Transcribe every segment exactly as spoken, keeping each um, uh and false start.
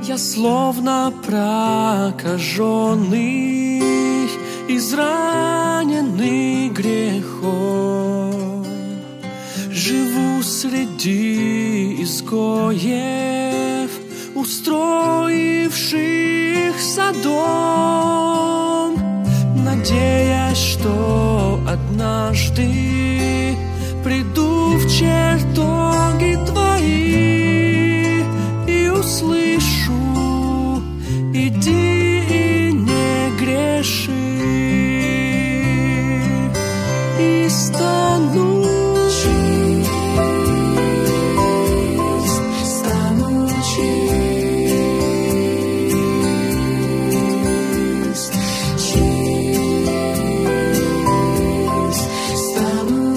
Я словно прокаженный, израненный грехом, живу среди изгоев, устроившихся дом, надеясь, что однажды приду в чертоги твои и услышу: иди и не греши, и стану чист, стану чист, чист, стану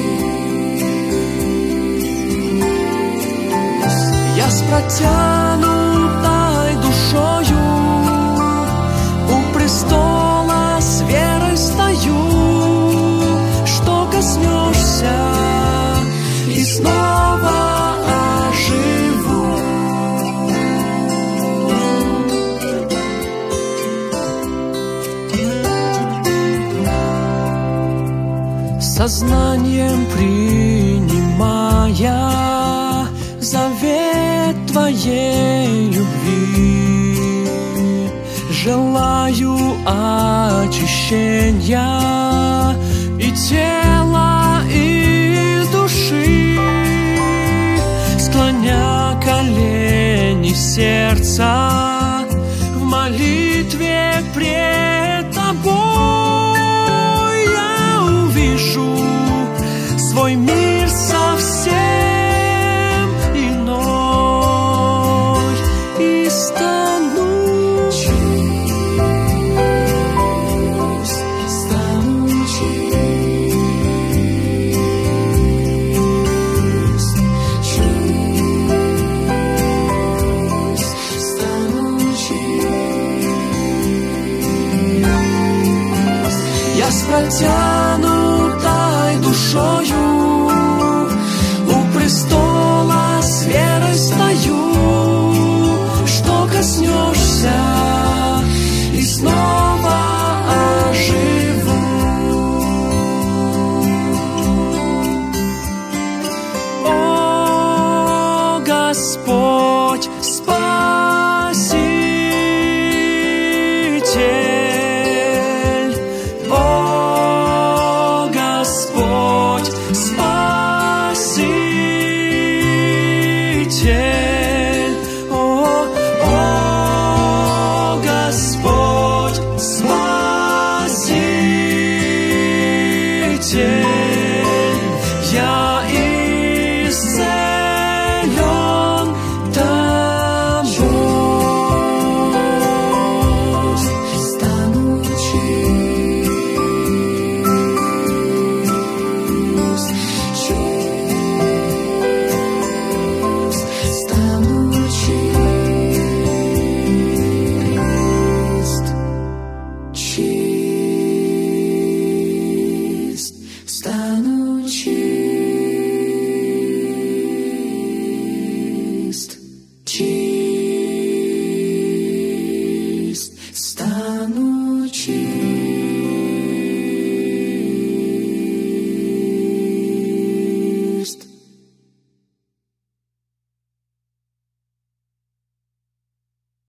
чист. Я с протянутой душою у престола с верой стою, что коснешься и снова оживу. Сознанием принимая завет твоей любви, желаю очищения и тела, и души, склоня колени сердца в молитве пред тобой. Я увижу свой мир совсем иной и стану чист, стану чист, чист, стану чист. Я с протянутой душою